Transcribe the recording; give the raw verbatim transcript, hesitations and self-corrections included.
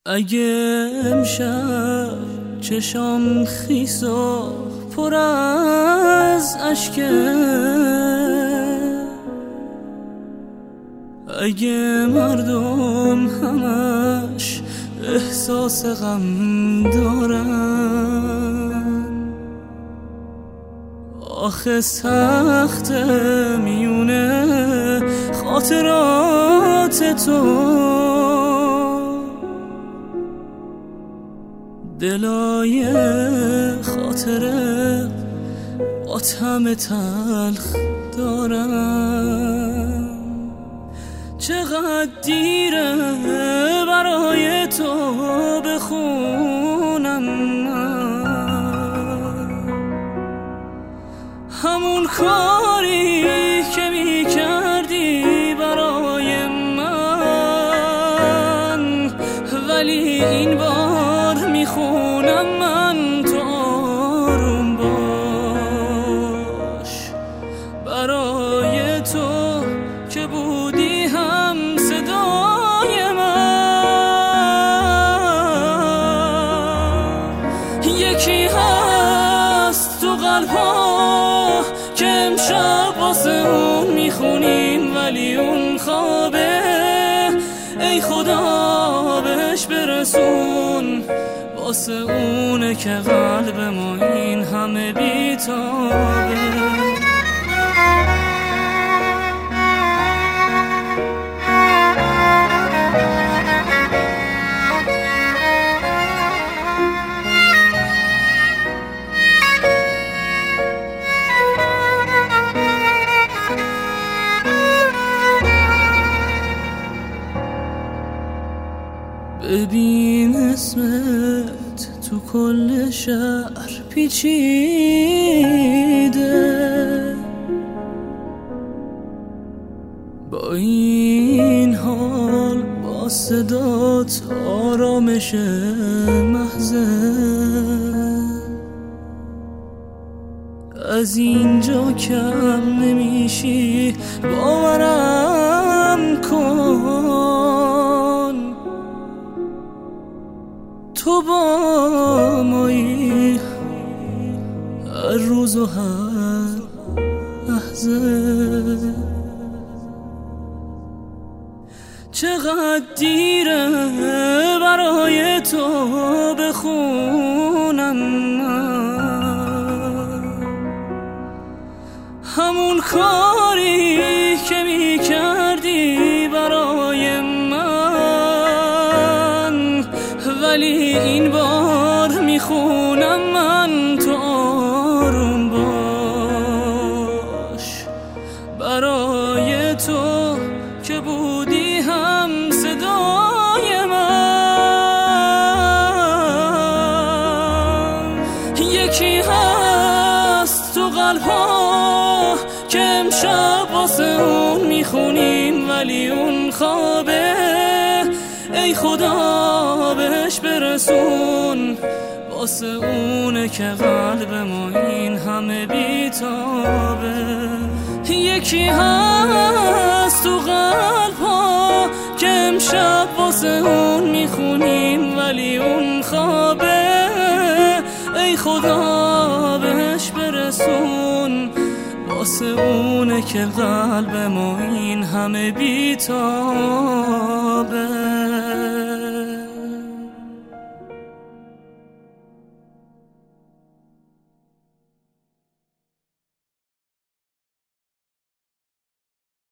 اگه امشب چشام خیس و پر از اشکه، اگه مردم همش احساس غم دارن، آخه سخت میونه خاطرات تو، دلای خاطره با طعم تلخ دارم. چقدر دیره برای تو بخونم من همون کاری که میکردی برای من، ولی این بار میخونم من تو آروم باش، برای تو که بودی هم صدای من. یکی هست تو قلبها که امشب واسه اون میخونیم، ولی اون خوابه، ای خدا بهش برسون، واسه اونه که قلب ما این همه بیتابه. ببین اسمت تو کل شهر پیچیده، با این حال با صدات آرامش محضه، از اینجا کم نمیشی باورم کن، تو با مایی هر روز و هر لحظه. چقدر دیره برای تو بخونم من همون کاری که میکردی برای من، ولی این بار میخونم من تو آروم باش، برای تو که بودی هم صدای من. یکی هست تو قلبها که امشب واسه اون میخونیم، ولی اون خوابه، ای خدا بهش برسون، واسه اونه که قلب ما این همه بیتابه. یکی هست تو قلبها که امشب واسه اون میخونیم، ولی اون خوابه، ای خدا بهش برسون، واسه اونه که قلب ما این همه بیتابه.